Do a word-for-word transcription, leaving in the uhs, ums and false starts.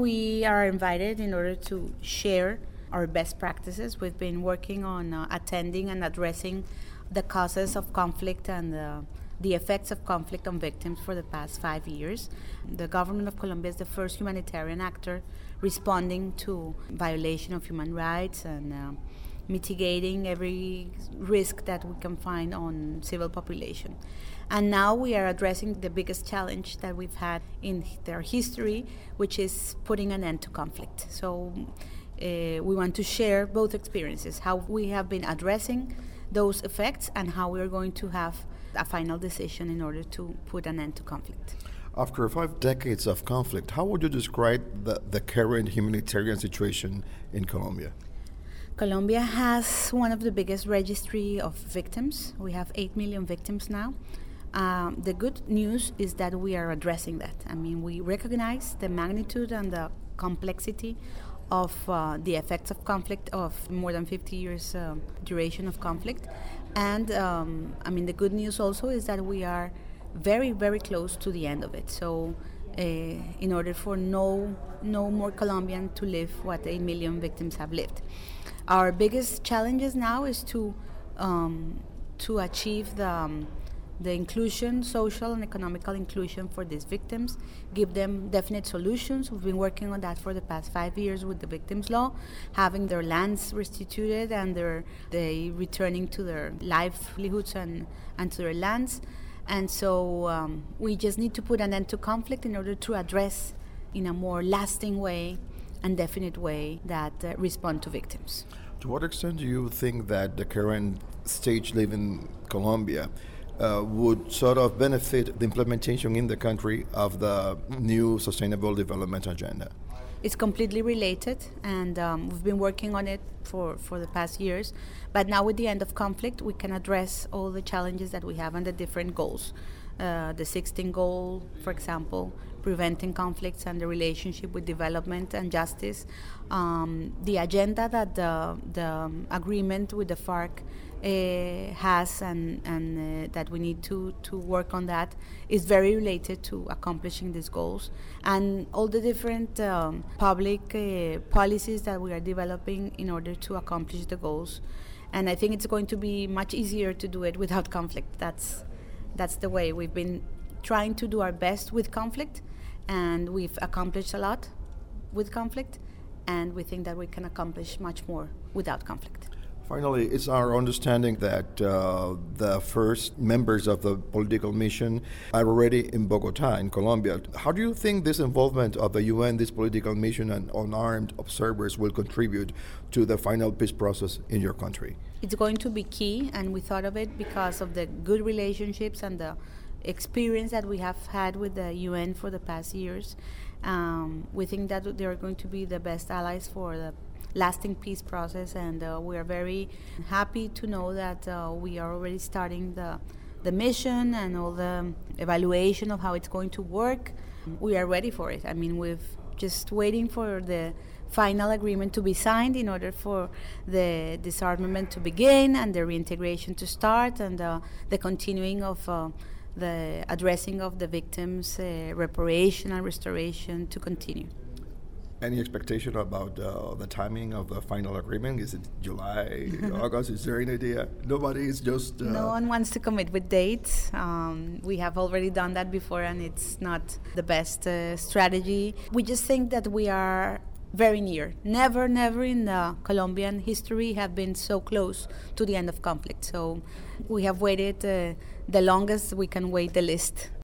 we are invited in order to share our best practices. We've been working on uh, attending and addressing the causes of conflict and uh, the effects of conflict on victims for the past five years. The government of Colombia is the first humanitarian actor responding to violation of human rights and uh, mitigating every risk that we can find on civil population. And now we are addressing the biggest challenge that we've had in their history, which is putting an end to conflict. So uh, we want to share both experiences, how we have been addressing those effects and how we're going to have a final decision in order to put an end to conflict. After five decades of conflict, how would you describe the, the current humanitarian situation in Colombia? Colombia has one of the biggest registry of victims. We have eight million victims now. Um, the good news is that we are addressing that. I mean, we recognize the magnitude and the complexity of uh, the effects of conflict, of more than fifty years uh, duration of conflict. And um, I mean, the good news also is that we are very, very close to the end of it. So uh, in order for no, no more Colombian to live what eight million victims have lived. Our biggest challenges now is to um, to achieve the um, the inclusion, social and economical inclusion for these victims, give them definite solutions. We've been working on that for the past five years with the Victims Law, having their lands restituted and their they returning to their livelihoods and, and to their lands. And so um, we just need to put an end to conflict in order to address in a more lasting way and definite way that uh, respond to victims. To what extent do you think that the current stage live in Colombia uh, would sort of benefit the implementation in the country of the new Sustainable Development Agenda? It's completely related, and um, we've been working on it for, for the past years. But now with the end of conflict, we can address all the challenges that we have and the different goals. Uh, the sixteenth goal, for example, preventing conflicts and the relationship with development and justice. Um, the agenda that the, the um, agreement with the FARC uh, has and, and uh, that we need to, to work on that is very related to accomplishing these goals. And all the different um, public uh, policies that we are developing in order to accomplish the goals. And I think it's going to be much easier to do it without conflict. That's That's the way. We've been trying to do our best with conflict, and we've accomplished a lot with conflict, and we think that we can accomplish much more without conflict. Finally, it's our understanding that uh, the first members of the political mission are already in Bogota, in Colombia. How do you think this involvement of the U N, this political mission, and unarmed observers will contribute to the final peace process in your country? It's going to be key, and we thought of it because of the good relationships and the experience that we have had with the U N for the past years. Um, we think that they are going to be the best allies for the lasting peace process, and uh, we are very happy to know that uh, we are already starting the the mission and all the evaluation of how it's going to work. We are ready for it. I mean, we've just waiting for the final agreement to be signed in order for the disarmament to begin and the reintegration to start, and uh, the continuing of uh, the addressing of the victims' uh, reparation and restoration to continue. Any expectation about uh, the timing of the final agreement? Is it July, August? Is there any idea? Nobody is just... Uh no one wants to commit with dates. Um, we have already done that before, and it's not the best uh, strategy. We just think that we are very near. Never, never in the Colombian history have been so close to the end of conflict. So we have waited uh, the longest we can wait the least.